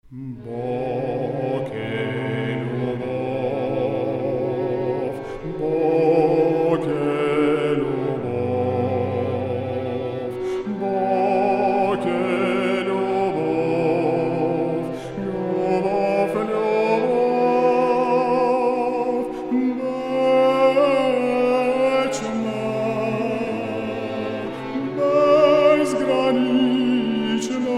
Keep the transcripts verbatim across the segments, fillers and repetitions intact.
Бог е любов, Бог е любов, Бог е любов, любов, любов, вечна, безгранична.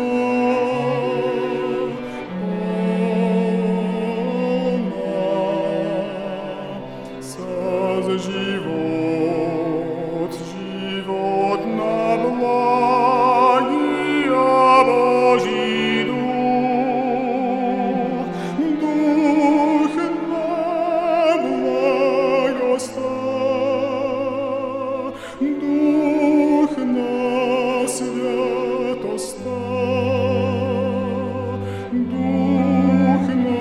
Живот, живот на благия Божий дух, дух на благоста, дух на святоста, дух на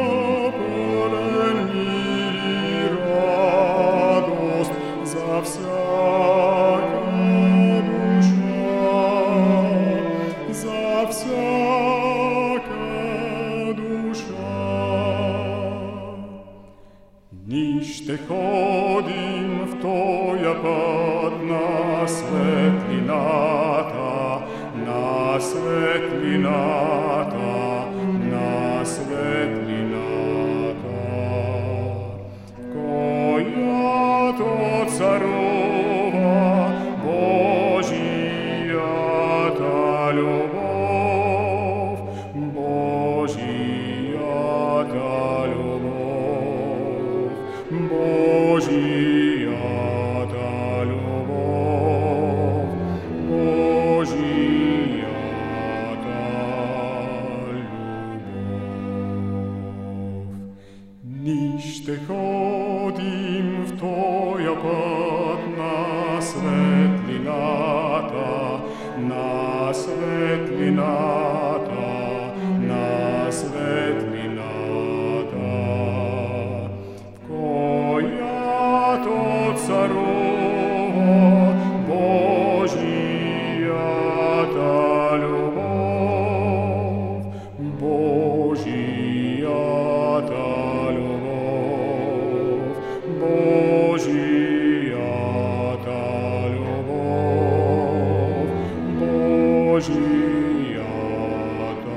за всяка душа, за всяка душа. Ні ще ходим в тоя път на светлината, на светлината, на светлината, която царува Божията любов, Божията любов, Божията любов, Божията любов. Ние ще ходим в тоя път на светлината, на светлината, на светлината, в която царува Божията любов, Божията любов, Божията любов, Божията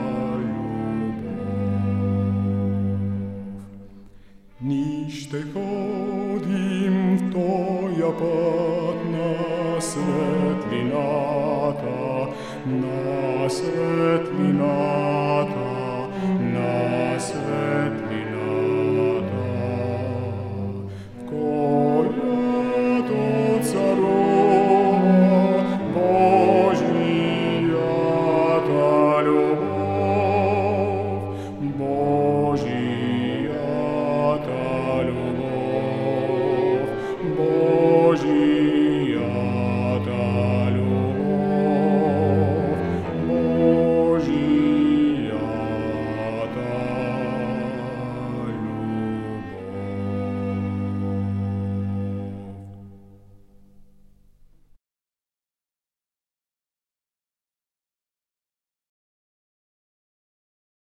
любов. Ние ще ходим